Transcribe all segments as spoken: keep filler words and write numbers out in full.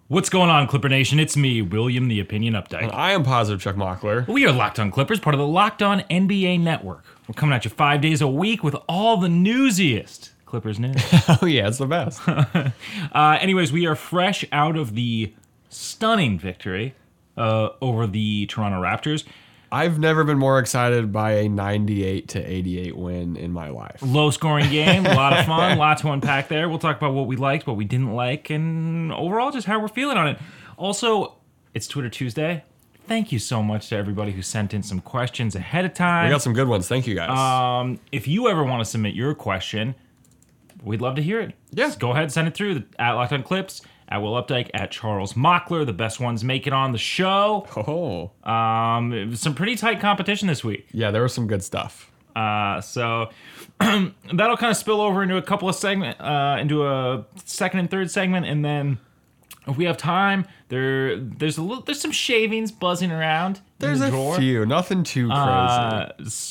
What's going on, Clipper Nation? It's me, William the Opinion Updike. And I am Positive Chuck Mockler. We are Locked On Clippers, part of the Locked On N B A Network. We're coming at you five days a week with all the newsiest Clippers news. Oh yeah, it's the best. uh, anyways, we are fresh out of the stunning victory uh, over the Toronto Raptors. I've never been more excited by a ninety-eight to eighty-eight win in my life. Low scoring game, a lot of fun, lot to unpack there. We'll talk about what we liked, what we didn't like, and overall just how we're feeling on it. Also, it's Twitter Tuesday. Thank you so much to everybody who sent in some questions ahead of time. We got some good ones. Thank you guys. Um, if you ever want to submit your question, we'd love to hear it. Yeah. Just go ahead and send it through at Locked On Clips, at Will Updike, at Charles Mockler. The best ones make it on the show. oh. Um, it was some pretty tight competition this week. Yeah, there was some good stuff. Uh, so that'll kind of spill over into a couple of segment, uh, into a second and third segment, and then if we have time, there there's a little, there's some shavings buzzing around. There's in the a drawer. few, nothing too crazy. Uh,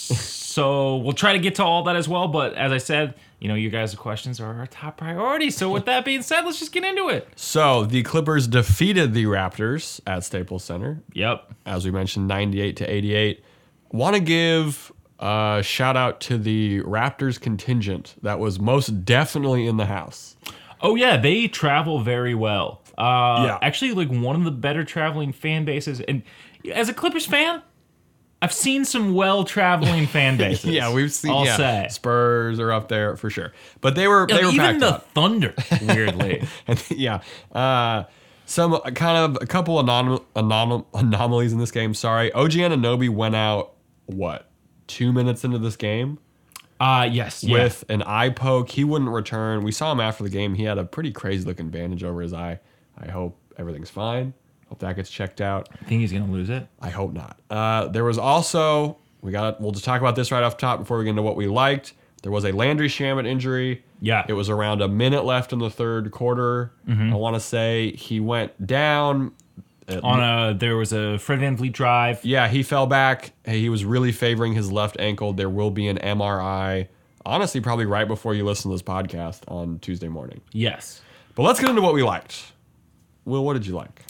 so we'll try to get to all that as well. But as I said, you know, you guys' questions are our top priority. So with that being said, let's just get into it. So the Clippers defeated the Raptors at Staples Center. Yep. As we mentioned, ninety-eight to eighty-eight. Want to give a shout out to the Raptors contingent that was most definitely in the house. Oh yeah, they travel very well. Uh, Yeah. Actually, like one of the better traveling fan bases. And as a Clippers fan, I've seen some well-traveling fan bases. Yeah, we've seen. I'll yeah, say. Spurs are up there for sure, but they were they were Even packed the up. Thunder, weirdly. And, yeah, uh, some kind of a couple of anom- anom- anomalies in this game. Sorry, O G Anunoby went out what two minutes into this game Uh, yes. Yeah. with an eye poke. He wouldn't return. We saw him after the game. He had a pretty crazy looking bandage over his eye. I hope everything's fine. Hope that gets checked out. I think he's going to lose it. I hope not. Uh, there was also, we got. We'll just talk about this right off the top before we get into what we liked. There was a Landry Shamet injury. Yeah. It was around a minute left in the third quarter. Mm-hmm. I want to say he went down. At, On a, there was a Fred VanVleet drive. yeah, he fell back. Hey, he was really favoring his left ankle. There will be an M R I. Honestly, probably right before you listen to this podcast on Tuesday morning. Yes. But let's get into what we liked. Will, what did you like?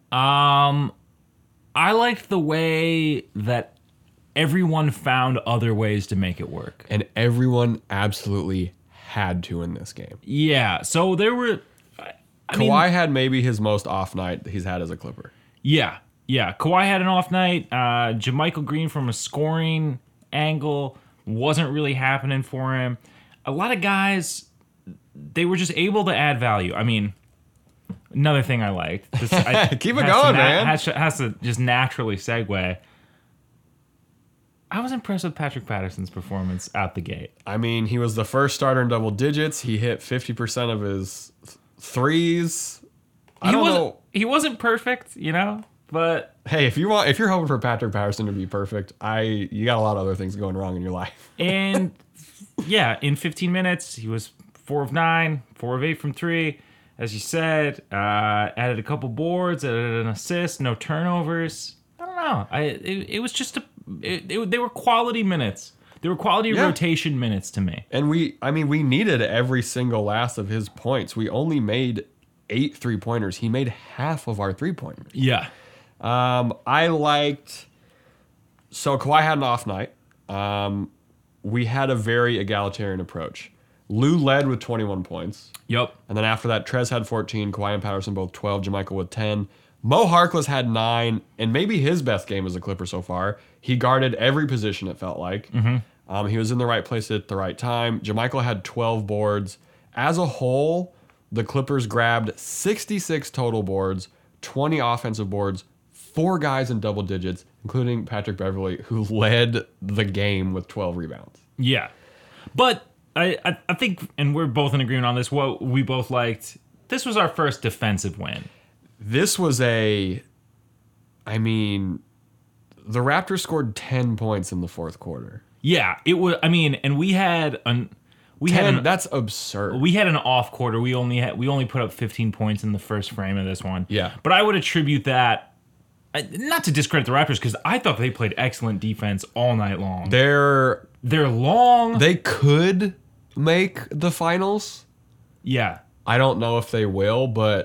Um, I liked the way that everyone found other ways to make it work. And everyone absolutely had to in this game. Yeah. So there were. I, I mean, Kawhi had maybe his most off night he's had as a Clipper. Yeah, yeah. Kawhi had an off night. Uh, JaMychal Green from a scoring angle wasn't really happening for him. A lot of guys, they were just able to add value. I mean, another thing I liked. This, I, Keep it has going, to man. Has to, has to just naturally segue. I was impressed with Patrick Patterson's performance out the gate. I mean, he was the first starter in double digits. He hit fifty percent of his th- threes. I He don't wasn't, know. He wasn't perfect, you know, but Hey, if you want, if you're hoping for Patrick Patterson to be perfect, I you got a lot of other things going wrong in your life. and yeah, in fifteen minutes, he was four of nine, four of eight from three. As you said, uh, added a couple boards, added an assist, no turnovers. I don't know. I it, it was just a. It, it, they were quality minutes. They were quality Yeah. rotation minutes to me. And we, I mean, we needed every single last of his points. We only made eight three pointers. He made half of our three pointers. Yeah. Um, I liked. So Kawhi had an off night. Um, we had a very egalitarian approach. Lou led with twenty-one points. Yep. And then after that, Trez had fourteen, Kawhi and Patterson both twelve, JaMychal with ten. Mo Harkless had nine, and maybe his best game as a Clipper so far. He guarded every position, it felt like. Mm-hmm. Um, he was in the right place at the right time. JaMychal had twelve boards. As a whole, the Clippers grabbed sixty-six total boards, twenty offensive boards, four guys in double digits, including Patrick Beverley, who led the game with twelve rebounds. Yeah. But I, I, I think, and we're both in agreement on this, what we both liked, this was our first defensive win. This was a, I mean, the Raptors scored ten points in the fourth quarter. Yeah, it was. I mean, and we had an we had ten, an, that's absurd. we had an off quarter. We only had we only put up fifteen points in the first frame of this one. Yeah. but I would attribute that I- not to discredit the Raptors because I thought they played excellent defense all night long. They're, They're long. they could make the finals. yeah, I don't know if they will, but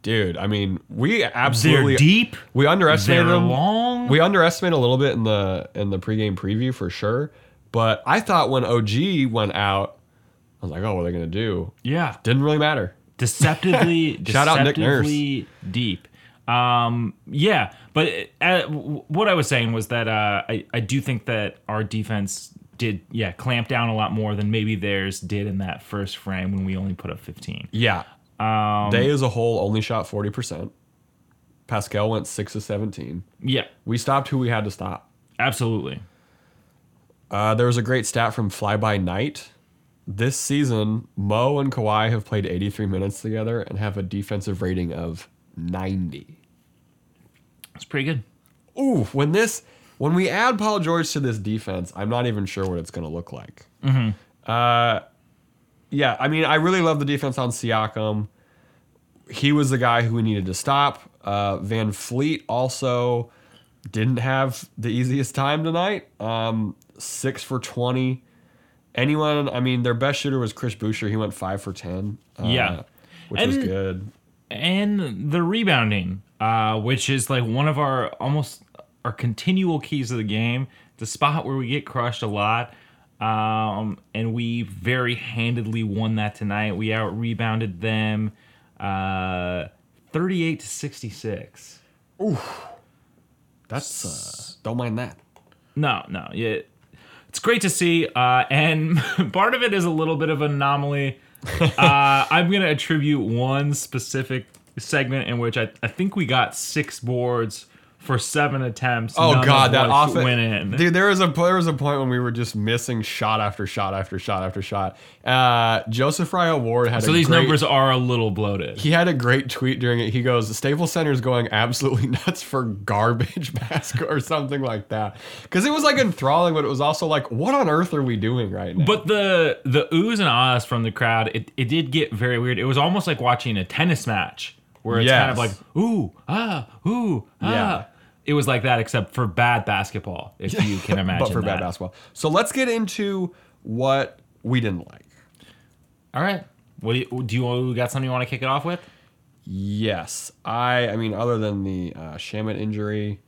Dude, I mean, we absolutely They're deep. We underestimated They're them. long. We underestimated a little bit in the in the pregame preview for sure. But I thought when O G went out, I was like, oh, what are they gonna do? Yeah. Didn't really matter. Deceptively, Shout out Nick Nurse. deceptively deep. Um, yeah, but uh, what I was saying was that uh, I I do think that our defense did yeah clamp down a lot more than maybe theirs did in that first frame when we only put up fifteen. Yeah. Um, They as a whole only shot forty percent. Pascal went six of seventeen. Yeah, We stopped who we had to stop. absolutely. Uh, there was a great stat from Fly By Night. This season, Mo and Kawhi have played eighty-three minutes together and have a defensive rating of ninety. It's pretty good. Ooh, when this when we add Paul George to this defense, I'm not even sure what it's going to look like. Mm-hmm. Uh, yeah, I mean, I really love the defense on Siakam. He was the guy who we needed to stop. Uh, Van Fleet also didn't have the easiest time tonight. Um, six for twenty. Anyone, I mean, their best shooter was Chris Boucher. He went five for ten. Uh, Yeah. Which And- was good. And the rebounding, uh, which is like one of our almost our continual keys of the game, the spot where we get crushed a lot. Um, and we very handedly won that tonight. We out rebounded them uh, thirty-eight to sixty-six. That's, uh, don't mind that. No, no, yeah, it's great to see. Uh, and part of it is a little bit of an anomaly. uh, I'm gonna attribute one specific segment in which I, I think we got six boards for seven attempts. Oh none God, of that which offense went in. Dude, there was a there was a point when we were just missing shot after shot after shot after shot. Uh, Joseph Ryo Ward had So a these great, numbers are a little bloated. He had a great tweet during it. He goes, "Staples Center is going absolutely nuts for garbage basket or something like that." Because it was like enthralling, but it was also like, what on earth are we doing right now? But the the oohs and ahs from the crowd, it, it did get very weird. It was almost like watching a tennis match where it's kind of Yes. like ooh ah ooh ah. Yeah. It was like that, except for bad basketball, if you can imagine. but for that. bad basketball. So let's get into what we didn't like. All right. What do you, do you got something you want to kick it off with? Yes, I. I mean, other than the uh, Shamet injury,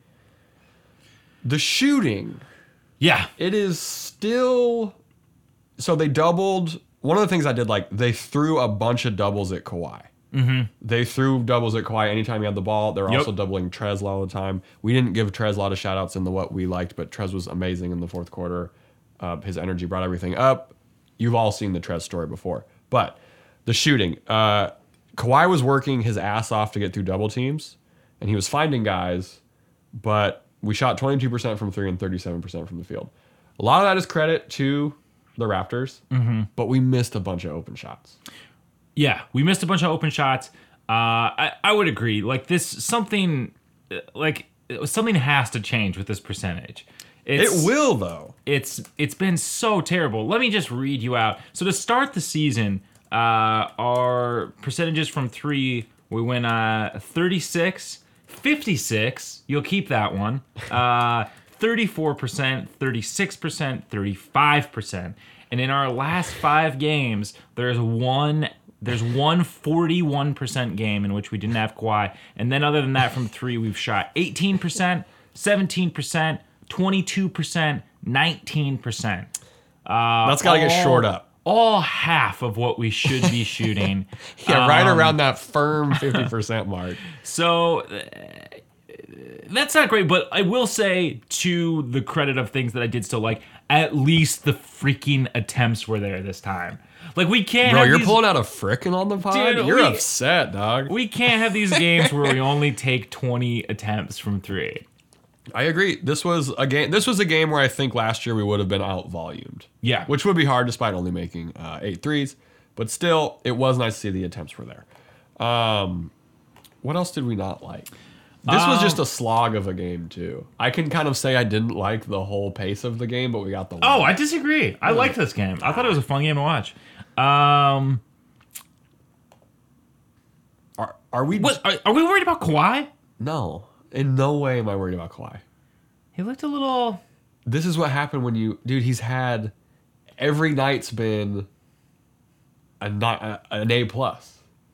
the shooting. Yeah. It is still. So they doubled. One of the things I did like, they threw a bunch of doubles at Kawhi. Mm-hmm. They threw doubles at Kawhi anytime he had the ball. They're Yep. also doubling Trez all the time. We didn't give Trez a lot of shout outs in the what we liked, but Trez was amazing in the fourth quarter. Uh, his energy brought everything up. You've all seen the Trez story before. But the shooting. Uh, Kawhi was working his ass off to get through double teams, and he was finding guys, but we shot twenty-two percent from three and thirty-seven percent from the field. A lot of that is credit to the Raptors, mm-hmm. but we missed a bunch of open shots. Yeah, we missed a bunch of open shots. Uh, I, I would agree. Like this, something, like something has to change with this percentage. It's, It will, though. It's it's been so terrible. Let me just read you out. So to start the season, uh, our percentages from three, we went uh, thirty-six, fifty-six. You'll keep that one. Uh, thirty-four percent, thirty-six percent, thirty-five percent. And in our last five games, there's one there's one forty-one percent game in which we didn't have Kawhi. And then other than that, from three, we've shot eighteen percent, seventeen percent, twenty-two percent, nineteen percent. Uh, That's got to get all- shored up. All half of what we should be shooting. Yeah, right Um, around that firm fifty percent mark. So uh, that's not great, but I will say, to the credit of things that I did still like, at least the freaking attempts were there this time. Like, we can't Bro, have you're these, pulling out a frickin' on the pod? Dude, you're we- upset, dog. we can't have these games where we only take twenty attempts from three. I agree. This was a game. This was a game where I think last year we would have been out volumed. Yeah. Which would be hard despite only making uh, eight threes. But still, it was nice to see the attempts were there. Um, what else did we not like? This was just a slog of a game, too. I can kind of say I didn't like the whole pace of the game, but we got the win. Oh, I disagree. I liked this game. I thought it was a fun game to watch. Um, Are, are we... what, are, are we worried about Kawhi? No. In no way am I worried about Kawhi. He looked a little... This is what happened when you... Dude, he's had... Every night's been a, not, a, an A+. plus.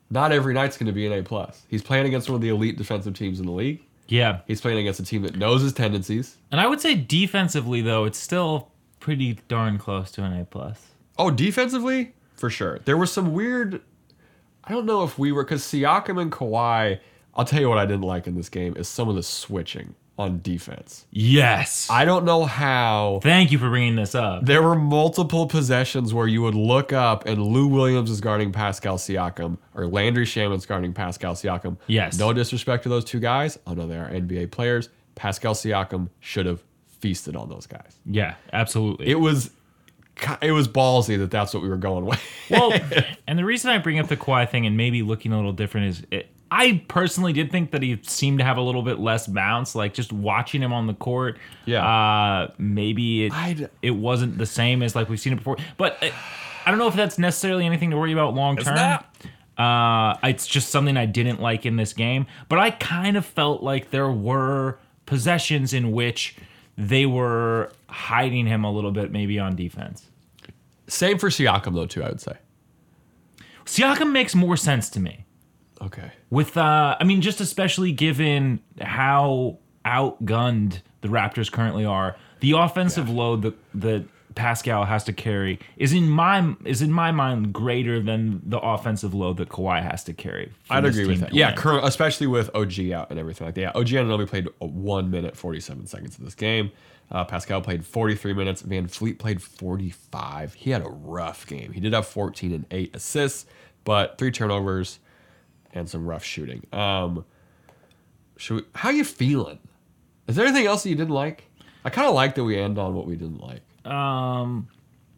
not every night's going to be an A plus. He's playing against one of the elite defensive teams in the league. Yeah. He's playing against a team that knows his tendencies. And I would say defensively, though, it's still pretty darn close to an A plus. Oh, defensively? For sure. There was some weird... I don't know if we were... Because Siakam and Kawhi... I'll tell you what I didn't like in this game is some of the switching on defense. Yes. I don't know how... Thank you for bringing this up. There were multiple possessions where you would look up and Lou Williams is guarding Pascal Siakam or Landry Shaman's guarding Pascal Siakam. Yes. No disrespect to those two guys. I know they are N B A players. Pascal Siakam should have feasted on those guys. Yeah, absolutely. It was it was ballsy that that's what we were going with. Well, and the reason I bring up the Kawhi thing and maybe looking a little different is it, I personally did think that he seemed to have a little bit less bounce. Like just watching him on the court, yeah, uh, maybe it I'd, it wasn't the same as like we've seen it before. But I, I don't know if that's necessarily anything to worry about long term. Uh, it's just something I didn't like in this game. But I kind of felt like there were possessions in which they were hiding him a little bit, maybe on defense. Same for Siakam though too, I would say. Siakam makes more sense to me. Okay. With, uh, I mean, just especially given how outgunned the Raptors currently are, the offensive yeah. load that that Pascal has to carry is in my is in my mind greater than the offensive load that Kawhi has to carry. I'd agree with that. Yeah, current, especially with O G out and everything like that. Yeah, O G only played one minute forty-seven seconds in this game. Uh, Pascal played forty-three minutes. Van Fleet played forty-five. He had a rough game. He did have fourteen and eight assists, but three turnovers. And some rough shooting. Um, should we, how you feeling? Is there anything else that you didn't like? I kind of like that we end on what we didn't like. Um,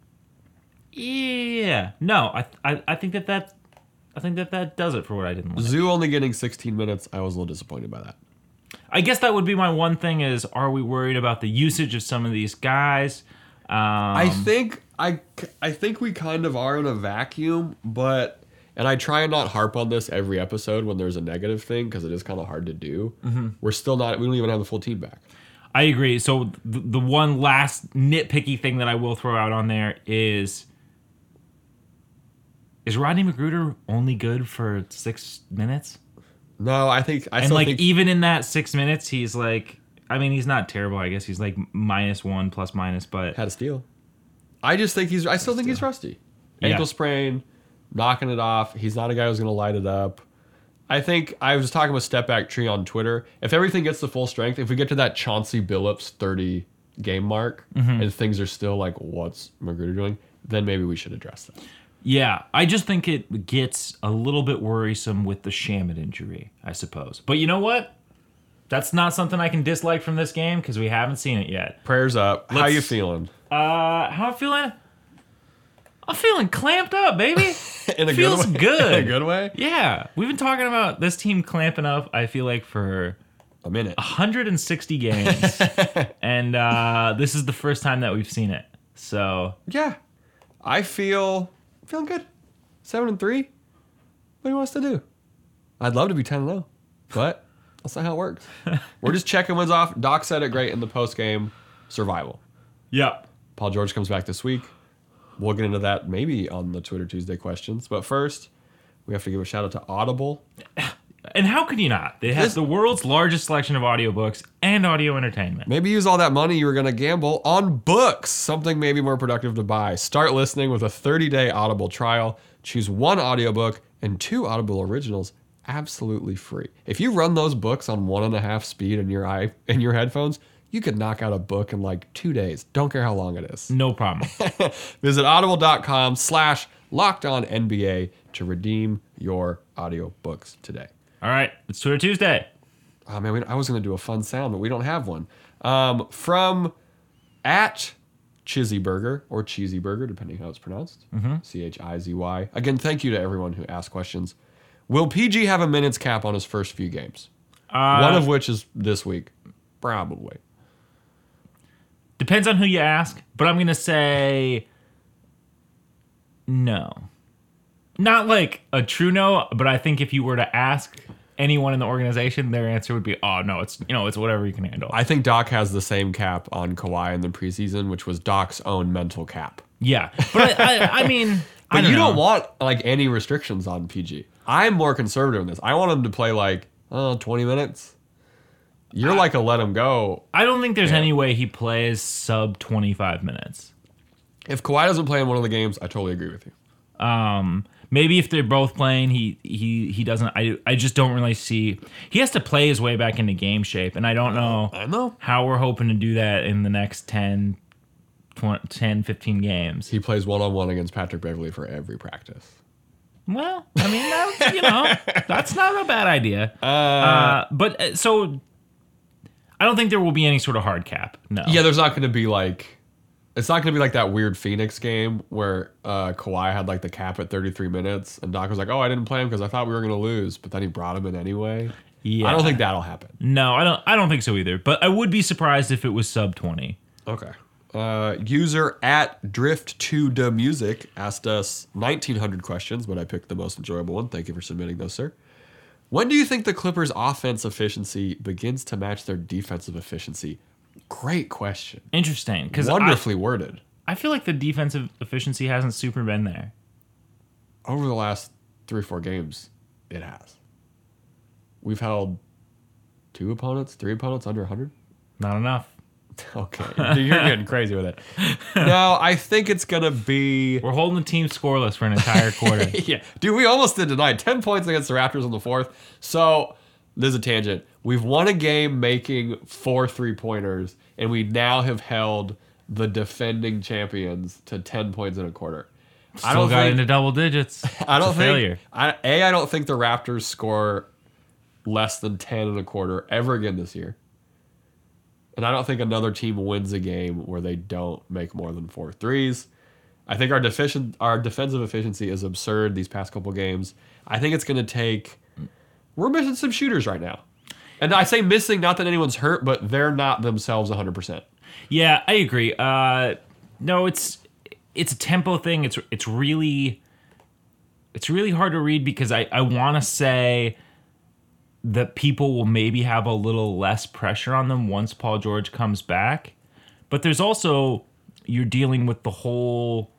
yeah, no, I, I, I think that that, I think that that does it for what I didn't like. Zoo only getting sixteen minutes. I was a little disappointed by that. I guess that would be my one thing: is are we worried about the usage of some of these guys? Um, I think I, I think we kind of are in a vacuum, but. And I try and not harp on this every episode when there's a negative thing because it is kind of hard to do. Mm-hmm. We're still not, we don't even have the full team back. I agree. So the, the one last nitpicky thing that I will throw out on there is, is Rodney McGruder only good for six minutes? No, I think, I and still like think, even in that six minutes, he's like, I mean, he's not terrible. I guess he's like minus one, plus minus, but. Had a steal. I just think he's, I still think he's rusty. Ankle yeah. sprain. Knocking it off. He's not a guy who's going to light it up. I think I was talking with Step Back Tree on Twitter. If everything gets to full strength, if we get to that Chauncey Billups thirty game mark mm-hmm. and things are still like, what's McGruder doing? Then maybe we should address that. Yeah, I just think it gets a little bit worrisome with the Shamet injury, I suppose. But you know what? That's not something I can dislike from this game because we haven't seen it yet. Prayers up. Let's, how you feeling? Uh, how I'm feeling? I'm feeling clamped up, baby. In a Feels good way? good. In a good way? Yeah. We've been talking about this team clamping up, I feel like, for a minute. one hundred sixty games. And uh, this is the first time that we've seen it. So yeah. I feel feeling good. Seven and three. What do you want us to do? I'd love to be ten and oh, but that's not how it works. We're just checking wins off. Doc said it great in the post game survival. Yep. Paul George comes back this week. We'll get into that maybe on the Twitter Tuesday questions. But first, we have to give a shout out to Audible. And how could you not? They have this, the world's largest selection of audiobooks and audio entertainment. Maybe use all that money you were going to gamble on books, something maybe more productive to buy. Start listening with a thirty-day Audible trial. Choose one audiobook and two Audible originals absolutely free. If you run those books on one and a half speed in your eye in your headphones, you could knock out a book in like two days. Don't care how long it is. No problem. Visit audible.com slash locked on NBA to redeem your audiobooks today. All right. It's Twitter Tuesday. Oh, man, we, I was going to do a fun sound, but we don't have one. Um, from at Chizzy Burger or Cheesy Burger, depending how it's pronounced. Mm-hmm. C H I Z Y. Again, thank you to everyone who asked questions. Will P G have a minutes cap on his first few games? Uh, one of which is this week. Probably. Depends on who you ask, but I'm going to say no. Not like a true no, but I think if you were to ask anyone in the organization, their answer would be, oh, no, it's you know, it's whatever you can handle. I think Doc has the same cap on Kawhi in the preseason, which was Doc's own mental cap. Yeah, but I, I, I mean... But I don't you know. don't want like any restrictions on P G. I'm more conservative in this. I want him to play like uh, twenty minutes. You're I, like a let him go. I don't think there's yeah. any way he plays sub twenty-five minutes. If Kawhi doesn't play in one of the games, I totally agree with you. Um, maybe if they're both playing, he he he doesn't. I I just don't really see. He has to play his way back into game shape, and I don't know. I know how we're hoping to do that in the next ten, twenty, ten, fifteen games. He plays one on one against Patrick Beverley for every practice. Well, I mean, that, you know, that's not a bad idea. Uh, uh, but uh, so. I don't think there will be any sort of hard cap. No. Yeah, there's not going to be like, it's not going to be like that weird Phoenix game where uh, Kawhi had like the cap at thirty-three minutes and Doc was like, "Oh, I didn't play him because I thought we were going to lose," but then he brought him in anyway. Yeah, I don't think that'll happen. No, I don't. I don't think so either. But I would be surprised if it was sub twenty. Okay. Uh, user at drift to the music asked us nineteen hundred questions, but I picked the most enjoyable one. Thank you for submitting those, sir. When do you think the Clippers' offense efficiency begins to match their defensive efficiency? Great question. Interesting. Because wonderfully I, worded. I feel like the defensive efficiency hasn't super been there. Over the last three or four games, it has. We've held two opponents, three opponents under one hundred. Not enough. Okay. You're getting crazy with it. No, I think it's going to be... We're holding the team scoreless for an entire quarter. Yeah. Dude, we almost did tonight. ten points against the Raptors in the fourth. So, there's a tangent. We've won a game making four three-pointers, and we now have held the defending champions to ten points in a quarter. Still I don't got think, into double digits. I don't it's think... failure. I, a, I don't think the Raptors score less than ten and a quarter ever again this year. And I don't think another team wins a game where they don't make more than four threes. I think our deficient, our defensive efficiency is absurd these past couple games. I think it's going to take... We're missing some shooters right now. And I say missing, not that anyone's hurt, but they're not themselves one hundred percent. Yeah, I agree. Uh, no, it's it's a tempo thing. It's it's really it's really hard to read because I, I want to say... that people will maybe have a little less pressure on them once Paul George comes back. But there's also, you're dealing with the whole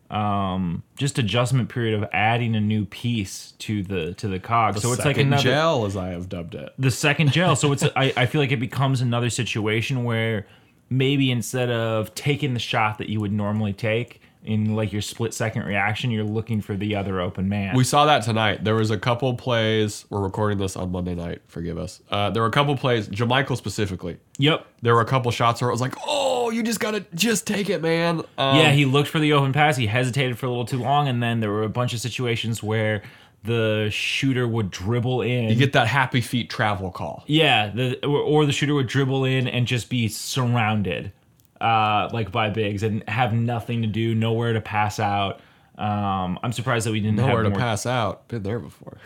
um, just adjustment period of adding a new piece to the to the cog. The so it's second like another gel, as I have dubbed it. The second gel. So it's I, I feel like it becomes another situation where maybe instead of taking the shot that you would normally take, in like your split second reaction, you're looking for the other open man. We saw that tonight. There was a couple plays. We're recording this on Monday night. Forgive us. Uh, there were a couple plays, JaMychal specifically. Yep. There were a couple shots where it was like, oh, you just got to just take it, man. Um, yeah, he looked for the open pass. He hesitated for a little too long. And then there were a bunch of situations where the shooter would dribble in. You get that happy feet travel call. Yeah. The, or, or the shooter would dribble in and just be surrounded. Uh, like by bigs and have nothing to do, nowhere to pass out. Um, I'm surprised that we didn't nowhere have to more... pass out. Been there before.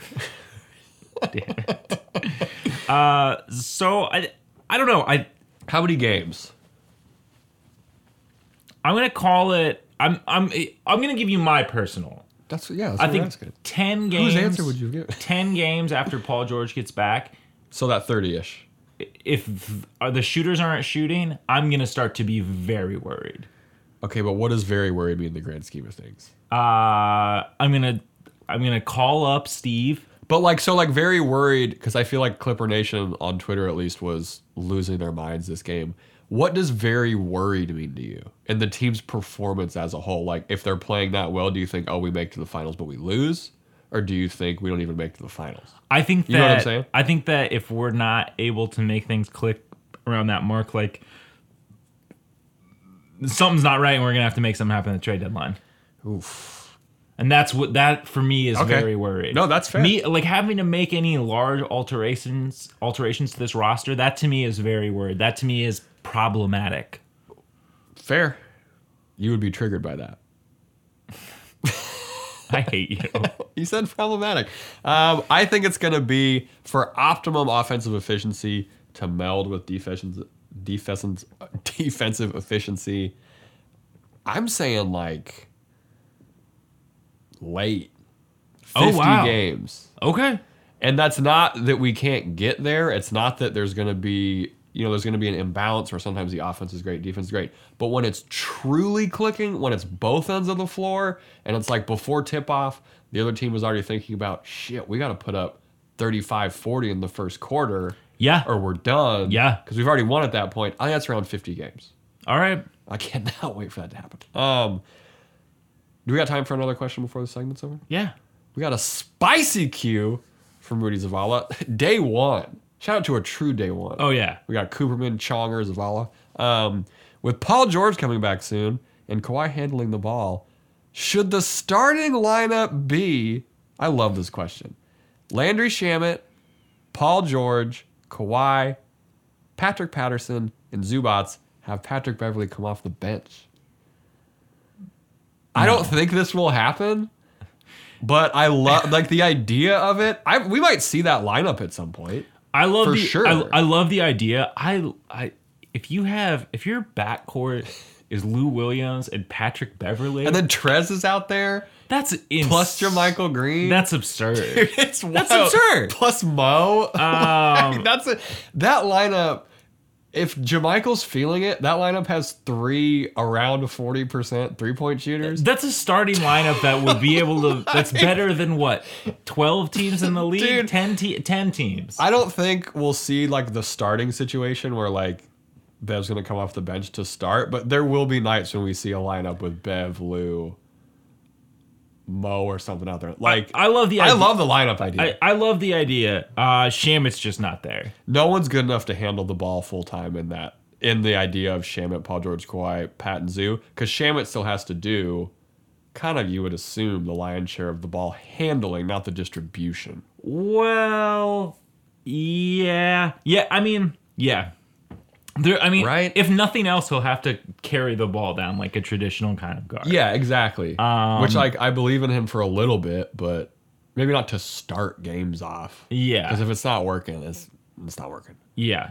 Damn it. Uh, so I, I don't know. I how many games? I'm gonna call it. I'm I'm I'm gonna give you my personal. That's yeah. That's I what think I'm asking. ten games. Whose answer would you give? Ten games after Paul George gets back. So that thirty-ish. If the shooters aren't shooting, I'm going to start to be very worried. Okay, but what does very worried mean in the grand scheme of things? Uh, I'm going to I'm going to call up Steve. But like so like very worried because I feel like Clipper Nation on Twitter at least was losing their minds this game. What does very worried mean to you? And the team's performance as a whole, like if they're playing that well, do you think, oh, we make to the finals but we lose? Or do you think we don't even make to the finals? I think that, you know what I'm saying? I think that if we're not able to make things click around that mark, like something's not right, and we're gonna have to make something happen at the trade deadline. Oof. And that's what that for me is okay. very worried. No, that's fair. Me like having to make any large alterations alterations to this roster. That to me is very worried. That to me is problematic. Fair. You would be triggered by that. I hate you. You said problematic. Um, I think it's going to be for optimum offensive efficiency to meld with defensive, defensive, defensive efficiency. I'm saying like late fifty oh, wow. games. Okay. And that's not that we can't get there. It's not that there's going to be you know, there's going to be an imbalance where sometimes the offense is great, defense is great. But when it's truly clicking, when it's both ends of the floor, and it's like before tip-off, the other team was already thinking about, shit, we got to put up thirty-five forty in the first quarter. Yeah. Or we're done. Yeah. Because we've already won at that point. I think that's around fifty games. All right. I cannot wait for that to happen. Um, do we got time for another question before the segment's over? Yeah. We got a spicy cue from Rudy Zavala. Day one. Shout out to a true day one. Oh, yeah. We got Cooperman, Chonger, Zavala. Um, with Paul George coming back soon and Kawhi handling the ball, should the starting lineup be, I love this question, Landry Shamet, Paul George, Kawhi, Patrick Patterson, and Zubats, have Patrick Beverly come off the bench? I don't think this will happen, but I love like the idea of it. I we might see that lineup at some point. I love For the sure. I, I love the idea. I I if you have if your backcourt is Lou Williams and Patrick Beverly, And then Trez is out there, that's ins- plus Jermichael Green. That's absurd. it's That's wild. absurd. Plus Mo. Um, that's a, that lineup. If Jermichael's feeling it, that lineup has three around forty percent three point shooters. That's a starting lineup that would be able to. That's better than what? twelve teams in the league. Dude. ten, te- ten teams. I don't think we'll see like the starting situation where like Bev's gonna come off the bench to start, but there will be nights when we see a lineup with Bev, Lou, Mo, or something out there. Like I love the. I idea. love the lineup idea. I, I love the idea. Uh, Shamit's just not there. No one's good enough to handle the ball full time in that. In the idea of Shamet, Paul George, Kawhi, Pat, and Zoo, because Shamet still has to do, kind of you would assume, the lion's share of the ball handling, not the distribution. Well, yeah, yeah. I mean, yeah. There. I mean, Right? if nothing else, he'll have to carry the ball down like a traditional kind of guard. Yeah, exactly. Um, Which like I believe in him for a little bit, but maybe not to start games off. Yeah. Because if it's not working, it's it's not working. Yeah.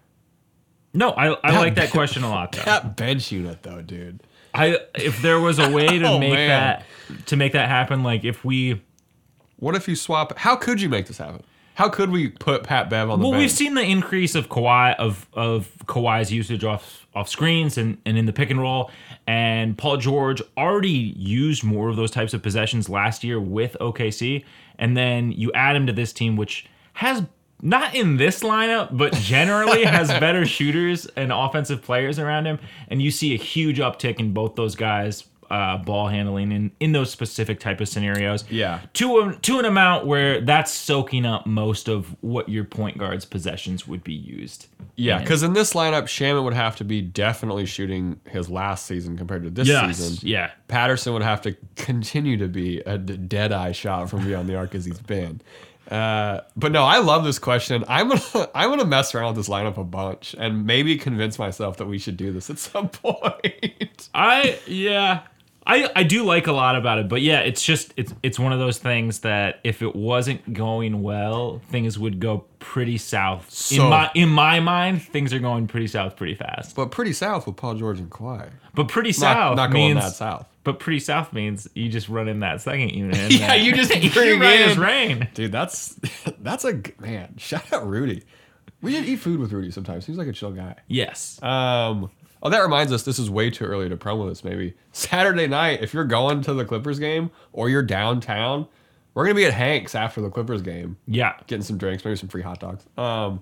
No, I I like that question a lot though. That bench unit though, dude. I if there was a way to Oh, make man. that to make that happen, like if we What if you swap? How could you make this happen? How could we put Pat Bev on the well, bench? we've seen the increase of Kawhi of of Kawhi's usage off off screens and, and in the pick and roll, and Paul George already used more of those types of possessions last year with O K C, and then you add him to this team, which has not in this lineup, but generally has better shooters and offensive players around him, and you see a huge uptick in both those guys. Uh, ball handling in, in those specific type of scenarios. Yeah. To a, to an amount where that's soaking up most of what your point guard's possessions would be used. Yeah, in. because in this lineup, Shaman would have to be definitely shooting his last season compared to this Yes, season. yeah. Patterson would have to continue to be a d- dead eye shot from beyond the arc as he's been. Uh, but no, I love this question. I'm gonna I'm gonna mess around with this lineup a bunch and maybe convince myself that we should do this at some point. I yeah. I, I do like a lot about it, but yeah, it's just it's it's one of those things that if it wasn't going well, things would go pretty south. So- in my in my mind, things are going pretty south pretty fast. But pretty south with Paul George and Kawhi. But pretty Not, south not going means that south. but pretty south means you just run in that second unit. and Yeah, then- you just you bring run in- as rain. Dude, that's that's a g- man. Shout out Rudy. We did eat food with Rudy sometimes. He's like a chill guy. Yes. Um, oh, that reminds us. This is way too early to promo this. Maybe Saturday night, if you're going to the Clippers game or you're downtown, we're gonna be at Hank's after the Clippers game, Yeah. getting some drinks, maybe some free hot dogs. Um,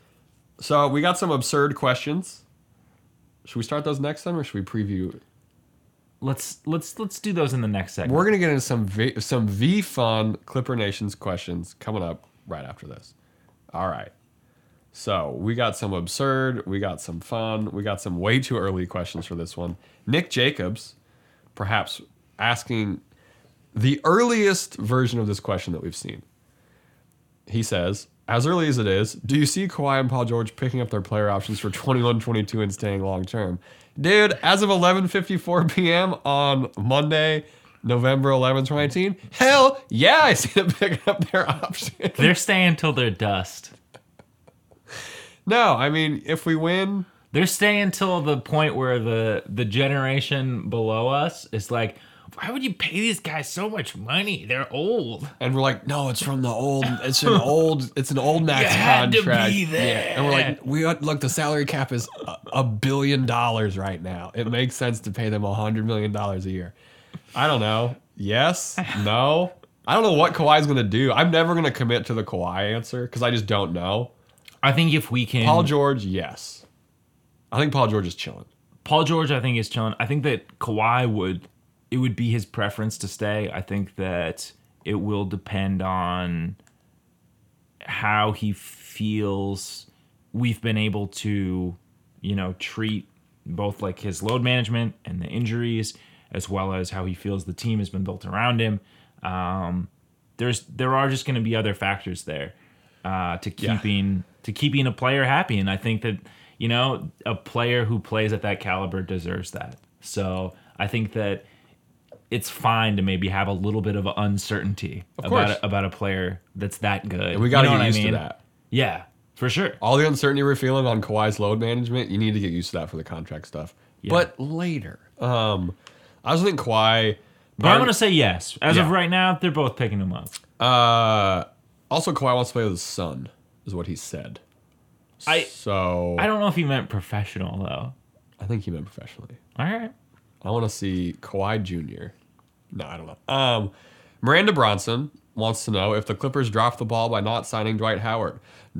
so we got some absurd questions. Should we start those next time, or should we preview? Let's let's let's do those in the next segment. We're gonna get into some v, some V fun Clipper Nations questions coming up right after this. All right. So we got some absurd, we got some fun, we got some way too early questions for this one. Nick Jacobs, perhaps asking the earliest version of this question that we've seen. He says, as early as it is, do you see Kawhi and Paul George picking up their player options for twenty-one twenty-two and staying long term? Dude, as of eleven fifty-four p.m. on Monday, November eleventh, twenty eighteen, hell yeah, I see them picking up their options. They're staying till they're dust. No, I mean, if we win, They're staying till the point where the the generation below us is like, why would you pay these guys so much money? They're old. And we're like, no, it's from the old. It's an old. It's an old max You had to contract. be there. Yeah. And we're like, we look. The salary cap is a, a billion dollars right now. It makes sense to pay them a hundred million dollars a year. I don't know. Yes. No. I don't know what Kawhi's going to do. I'm never going to commit to the Kawhi answer because I just don't know. I think if we can, Paul George, yes. I think Paul George is chilling. Paul George, I think is chilling. I think that Kawhi would. It would be his preference to stay. I think that it will depend on how he feels we've been able to, you know, treat both like his load management and the injuries, as well as how he feels the team has been built around him. Um, there's there are just going to be other factors there uh, to keeping yeah. to keeping a player happy, and I think that, you know, a player who plays at that caliber deserves that. So I think that it's fine to maybe have a little bit of uncertainty about a, about a player that's that good. And we got to you know get used I mean? to that. Yeah, for sure. All the uncertainty we're feeling on Kawhi's load management, you need to get used to that for the contract stuff. Yeah. But later, um, I was thinking Kawhi. But I'm going to say yes. As yeah. of right now, they're both picking him up. Uh, also, Kawhi wants to play with his son, is what he said. I so I don't know if he meant professional, though. I think he meant professionally. All right. I want to see Kawhi Junior No, I don't know. Um, Miranda Bronson wants to know if the Clippers dropped the ball by not signing Dwight Howard.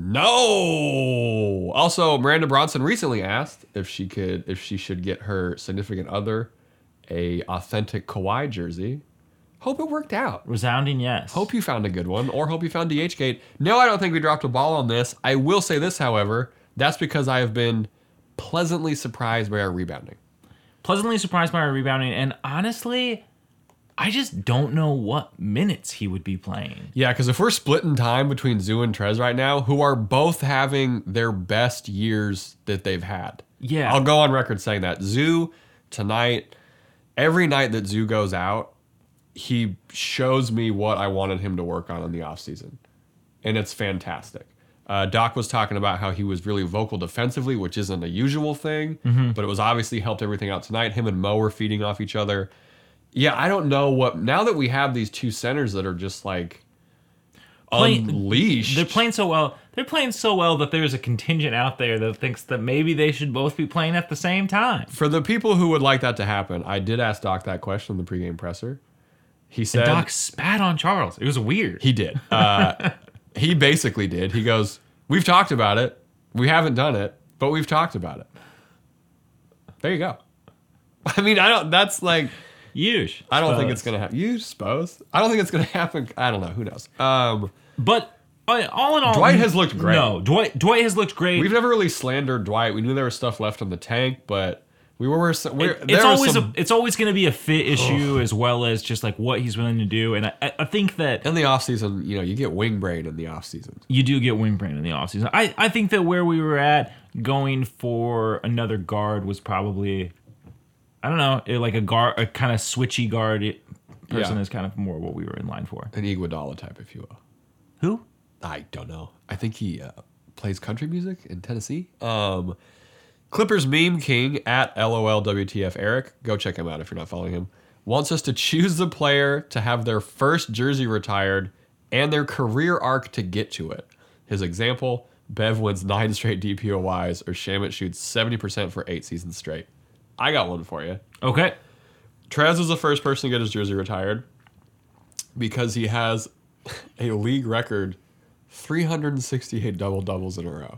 No. Also, Miranda Bronson recently asked if she could, if she should get her significant other a authentic Kawhi jersey. Hope it worked out. Resounding yes. Hope you found a good one, or hope you found DHgate. No, I don't think we dropped a ball on this. I will say this, however, that's because I have been pleasantly surprised by our rebounding. Pleasantly surprised by our rebounding, and honestly, I just don't know what minutes he would be playing. Yeah, because if we're splitting time between Zoo and Trez right now, who are both having their best years that they've had. Yeah. I'll go on record saying that. Zoo, tonight, every night that Zoo goes out, he shows me what I wanted him to work on in the offseason. And it's fantastic. Uh, Doc was talking about how he was really vocal defensively, which isn't a usual thing, mm-hmm. but it was obviously helped everything out tonight. Him and Mo were feeding off each other. Yeah, I don't know what... Now that we have these two centers that are just like Playing, unleashed... They're playing so well. They're playing so well that there's a contingent out there that thinks that maybe they should both be playing at the same time. For the people who would like that to happen, I did ask Doc that question in the pregame presser. He said... And Doc spat on Charles. It was weird. He did. Uh, he basically did. He goes, we've talked about it. We haven't done it, but we've talked about it. There you go. I mean, I don't... That's like... Huge. I don't think it's going to happen. You suppose? I don't think it's going to happen. I don't know. Who knows? Um, but uh, all in all... Dwight has looked great. No, Dwight Dwight has looked great. We've never really slandered Dwight. We knew there was stuff left in the tank, but we were... we're, it, it's, always some, a, it's always going to be a fit issue as well as just like what he's willing to do. And I, I think that... In the offseason, you know, you get wing brain in the offseason. You do get wing brain in the offseason. I, I think that where we were at going for another guard was probably... I don't know, it, like a guard, a kind of switchy guard person yeah. is kind of more what we were in line for. An Iguodala type, if you will. Who? I don't know. I think he uh, plays country music in Tennessee. Um, Clippers meme king at LOLWTF Eric. Go check him out if you're not following him. Wants us to choose the player to have their first jersey retired and their career arc to get to it. His example: Bev wins nine straight D P O Ys, or Shamit shoots seventy percent for eight seasons straight. I got one for you. Okay. Trez was the first person to get his jersey retired because he has a league record three hundred sixty-eight double-doubles in a row.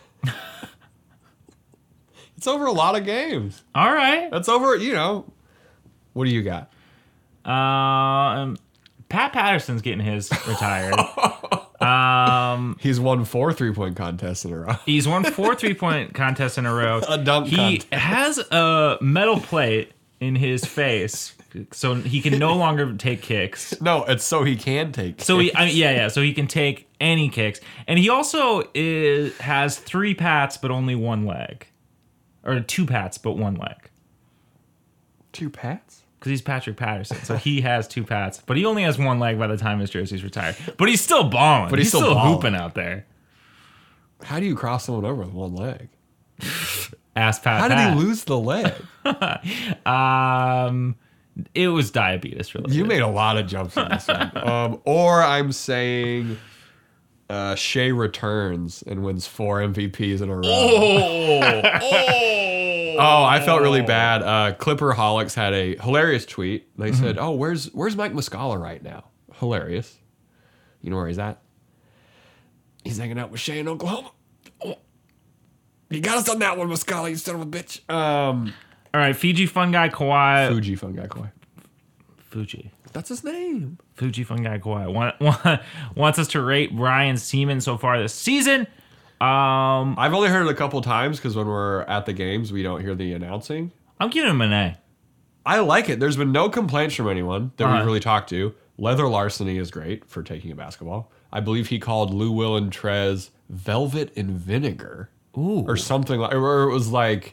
It's over a lot of games. All right. That's over, you know. What do you got? Um, Pat Patterson's getting his retired. Um, he's won four three-point contests in a row. He's won four three-point contests in a row. A dunk He contest. has a metal plate in his face, so he can no longer take kicks. No, it's so he can take kicks. So he, I mean, yeah, yeah. So he can take any kicks, and he also is has three pats but only one leg, or two pats but one leg. Two pats? Because he's Patrick Patterson, so he has two pats, but he only has one leg by the time his jersey's retired. But he's still balling. But he's, he's still, still balling. hooping out there. How do you cross someone over with one leg? Ask Pat. How Pat. did he lose the leg? um, It was diabetes related. You made a lot of jumps in this one. Um, or I'm saying uh, Shea returns and wins four M V Ps in a row. Oh, oh, Oh, I felt really bad. Uh, Clipperholics had a hilarious tweet. They said, "Oh, where's where's Mike Muscala right now?" Hilarious. You know where he's at? He's hanging out with Shea in Oklahoma. Oh. You got us on that one, Muscala, you son of a bitch. Um, All right, Fiji Fun Guy Kawhi. Fuji Fun Guy Kawhi. Fuji. That's his name. Fuji Fun Guy Kawhi want, want, wants us to rate Brian Seaman so far this season. Um, I've only heard it a couple times because when we're at the games, we don't hear the announcing. I'm giving him an A. I like it. There's been no complaints from anyone that Uh-huh. we've really talked to. Leather Larceny is great for taking a basketball. I believe he called Lou Will and Trez Velvet and Vinegar. Ooh. Or something like, or it was like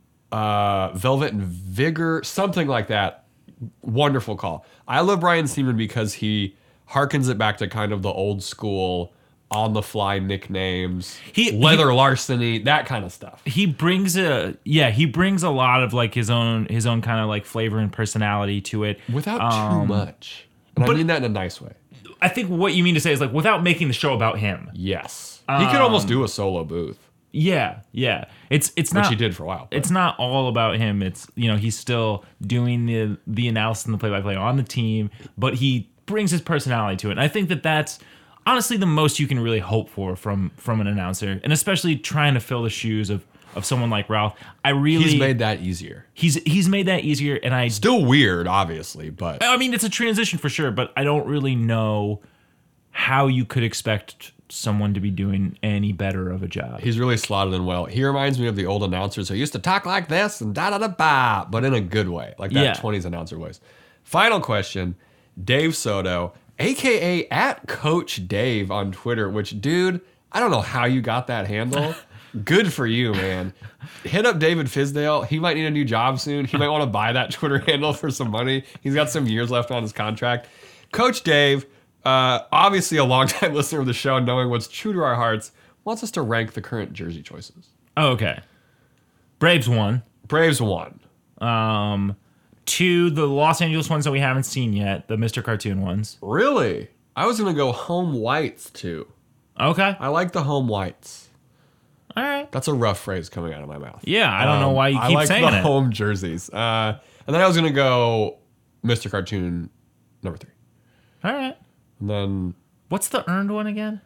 uh, Velvet and Vigor, something like that. Wonderful call. I love Brian Seaman because he harkens it back to kind of the old school on the fly nicknames, He- Leather Larceny, that kind of stuff. He brings a yeah, he brings a lot of like his own his own kind of like flavor and personality to it. Without Um, too much. And I but- mean that in a nice way. I think what you mean to say is like without making the show about him. Yes. He could almost Um, do a solo booth, Yeah, yeah. It's it's which not he did for a while. but- it's not all about him. It's, you know, he's still doing the the analysis and the play by play on the team, but he brings his personality to it. And I think that that's honestly the most you can really hope for from from an announcer, and especially trying to fill the shoes of of someone like Ralph. I really He's made that easier. he's he's made that easier, and I Still weird, obviously, but I mean, it's a transition for sure, but I don't really know how you could expect someone to be doing any better of a job. he's really slotted in well. He reminds me of the old announcers who used to talk like this and da da da ba, but in a good way, like that Yeah. twenties announcer voice. Final question, Dave Soto, aka at Coach Dave on Twitter. Which, dude, I don't know how you got that handle. Good for you, man. Hit up David Fizdale. He might need a new job soon. He might want to buy that Twitter handle for some money. He's got some years left on his contract. Coach Dave, uh, obviously a longtime listener of the show, knowing what's true to our hearts, wants us to rank the current jersey choices. Oh, okay. Braves won. Braves won. Um, two, the Los Angeles ones that we haven't seen yet, the Mister Cartoon ones. Really? I was going to go home whites, too. Okay. I like the home whites. All right. That's a rough phrase coming out of my mouth. Yeah, I don't know why you I keep like saying the it. home jerseys. Uh, and then I was going to go Mister Cartoon number three. All right. And then What's the earned one again?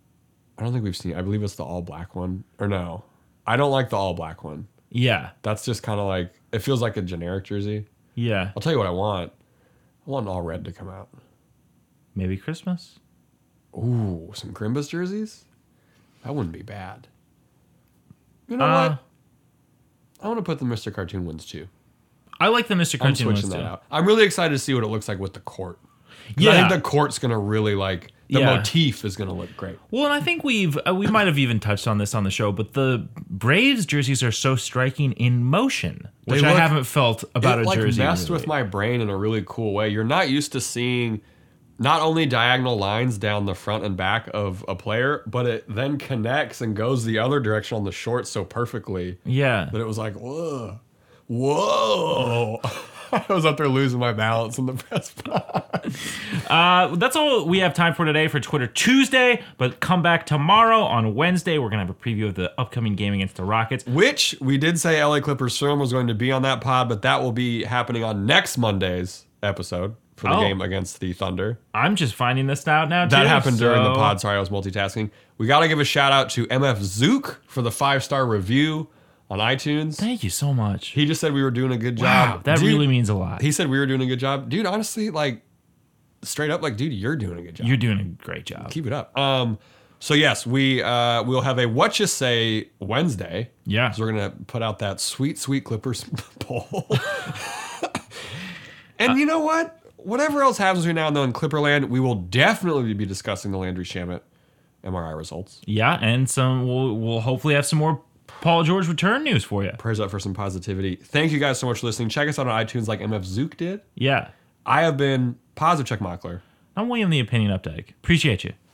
I don't think we've seen, I believe it's the all black one. Or no, I don't like the all black one. Yeah. That's just kind of like, it feels like a generic jersey. Yeah. I'll tell you what I want. I want an all red to come out. Maybe Christmas? Ooh, some Grimbus jerseys? That wouldn't be bad. You know Uh, what? I want to put the Mister Cartoon ones too. I like the Mister I'm Cartoon ones switching too. that out. I'm really excited to see what it looks like with the court. 'Cause Yeah. I think the court's going to really like, the Yeah. motif is going to look great. Well, and I think we've uh, we might have even touched on this on the show, but the Braves jerseys are so striking in motion, which They I look- haven't felt about it a like jersey. messed really. with my brain in a really cool way. You're not used to seeing not only diagonal lines down the front and back of a player, but it then connects and goes the other direction on the shorts so perfectly Yeah. that it was like, whoa, whoa. I was up there losing my balance in the press box. Uh, that's all we have time for today for Twitter Tuesday, but come back tomorrow on Wednesday. We're going to have a preview of the upcoming game against the Rockets. Which we did say L A Clippers Swim was going to be on that pod, but that will be happening on next Monday's episode for the Oh. game against the Thunder. I'm just finding this out now, too. That happened during the so- pod. Sorry, I was multitasking. We got to give a shout out to M F Zook for the five star review on iTunes. Thank you so much. He just said we were doing a good Wow, job. that Dude, really means a lot. He said we were doing a good job. Dude, honestly, like, straight up, like, dude, you're doing a good job. You're doing a great job. Keep it up. Um, so yes, we uh we'll have a What You Say Wednesday. Yeah. So we're gonna put out that sweet, sweet Clippers poll. And you know what? Whatever else happens between now and then in Clipperland, we will definitely be discussing the Landry Shamet M R I results. Yeah, and some we'll, we'll hopefully have some more Paul George return news for you. Prayers up for some positivity. Thank you guys so much for listening. Check us out on iTunes like M F Zook did. Yeah. I have been Positive Check Mockler. I'm William the Opinion Updike. Appreciate you.